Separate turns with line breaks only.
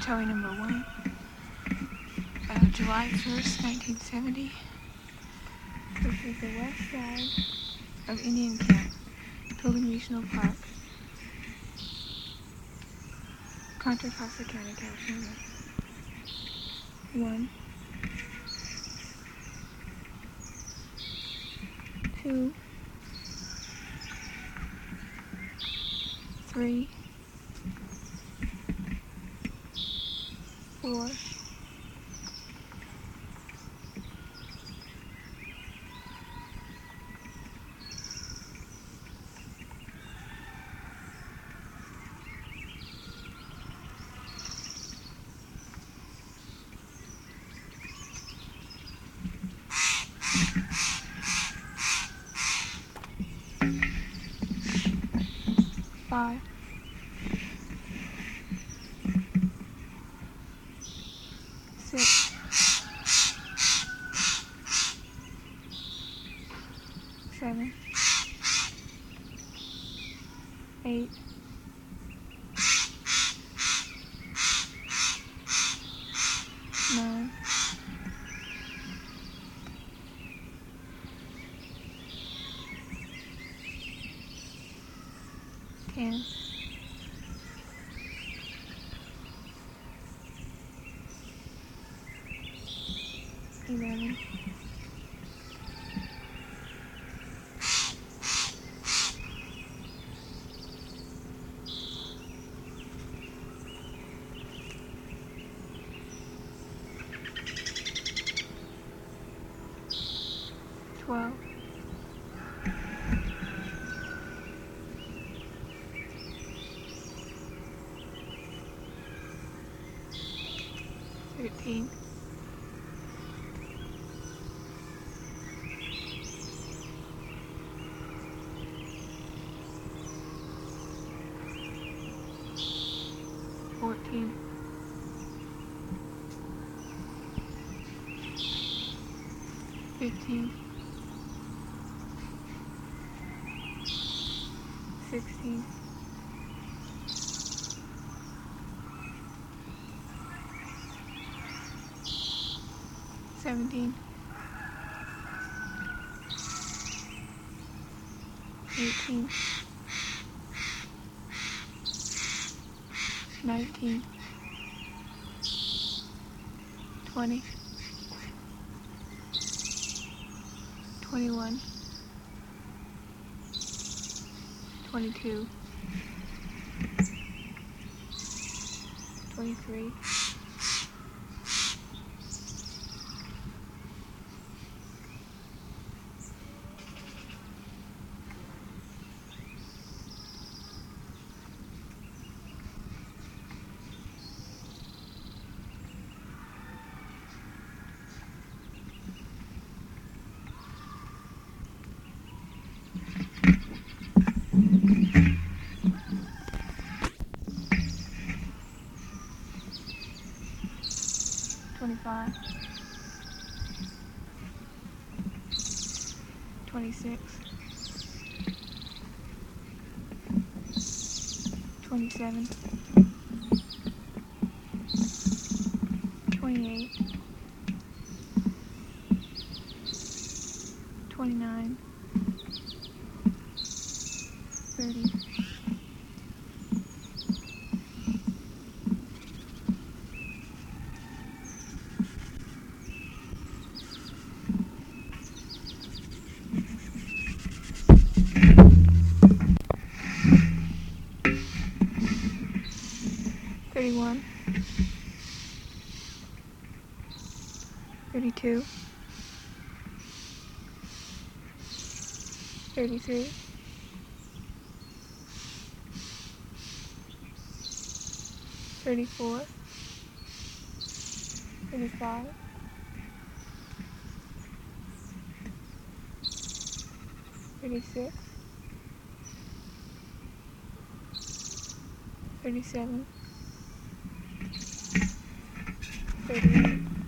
Towing number 1, July 1st, 1970. This is the west side of Indian Camp, Pilgrim Regional Park, Contra Costa County, California. 1, 2, 3, 4, 5, 6, 7, 8, 9, 10, 11, 12, 13, 14, 15, 16, 17, 18, 19, 20, 21, 22, 23, 25, 26, 27, 28, 29, 30, 31, 32, 33, 34, 35, 36, 37, 38,